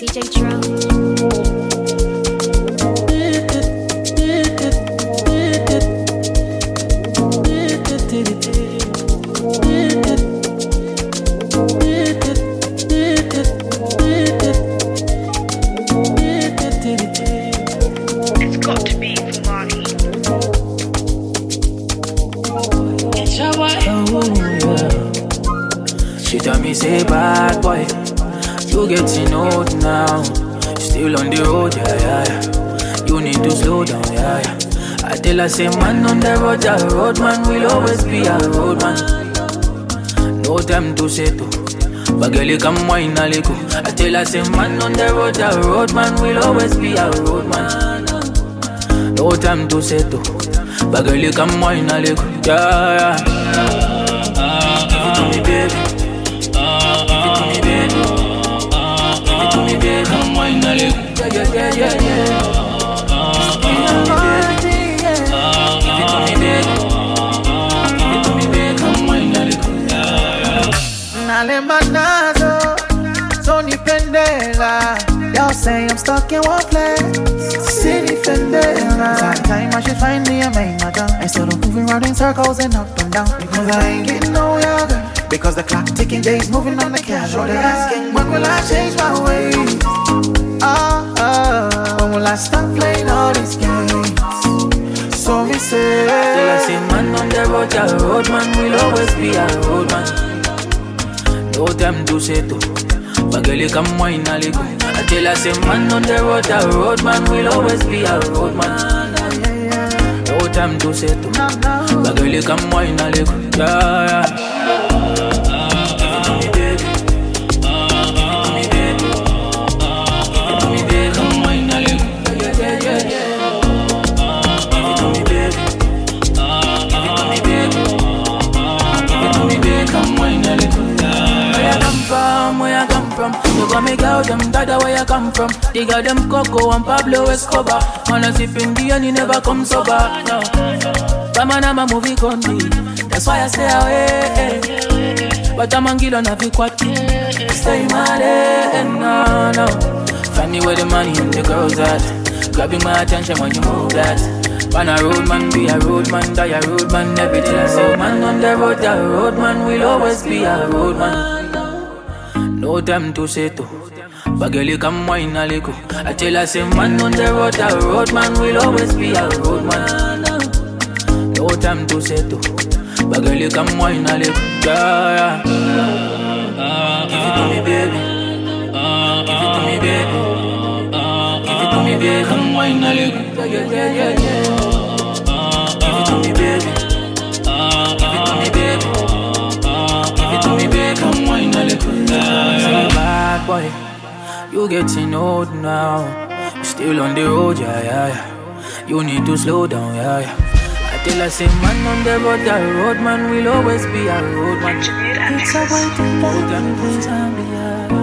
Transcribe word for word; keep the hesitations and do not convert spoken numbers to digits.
D J Drum. It's got to be Fulani. It's your boy. Oh, yeah. She tell me say bad boy, you getting old now. Still on the road, yeah, yeah, yeah. You need to slow down, yeah, yeah. I tell her say man on the road, a road man will always be a road man. No time to settle, but girl you come wine a little. I tell her say man on the road, a road man will always be a road man. No time to settle, but girl you come wine a little, yeah, yeah. Give it to me, baby. Give it to me, baby. Give it to me, baby. Come wine a little, yeah, yeah, yeah, yeah. Give it to me, baby. Give it to me, baby. Give it to me, baby. Come wine a little, yeah, yeah. Nalemanazo, Sony Pendela. Y'all say I'm stuck in one place. City Fendela. Time I should find me a main madam. Instead of moving around in circles and up and down. Because I ain't getting no younger. Because the clock ticking, days moving on the casual. They're asking, when will I change my ways? Ah, ah, when will I stop playing all these games? So we say, till I say man on the road, a road man will always be a road man. No time to settle, but girl you come wine a little. I tell her say man on the road, a road man will always be a road man. No time to settle, but girl you come wine a little, yeah, yeah. Give it to me, baby. Give it to me, baby. Give it to me, baby. Come wine a little, yeah, yeah, yeah, yeah. Give it to me, baby. Give it to me, baby. Give it to me, baby. Come wine a little. Where I come from, where I come from. You got me girl, them dada where you come from. They got them Coco and Pablo Escobar. Man a sip in the and he never come sober, no. But man I'm a movie country, that's why I stay away. But I'm a girl on a big quatty. Stay my day, no, no. Find me where the money and the girls at. Grabbing my attention when you move that. Man a road man, be a road man, die a road man. Everything I say, man on the road, a road man will always be a road man. No time to settle, but girl you come wine a little. I tell her say man on the road, a road man will always be a road man. No time to settle, but girl you come wine a little, yeah, yeah. Give it to me, baby. Give it to me, baby. Give it to me, baby. Come wine a little, yeah, yeah, yeah, yeah. Give it to me, baby. Give it to me, baby. Give it to me, baby. Come wine a little, yeah, yeah. Bad boy, you getting old now. You still on the road, yeah, yeah, yeah. You need to slow down, yeah, yeah. I tell her say man on the road, a road man will always be a road man. Engineered and it's a waiting, No time to settle.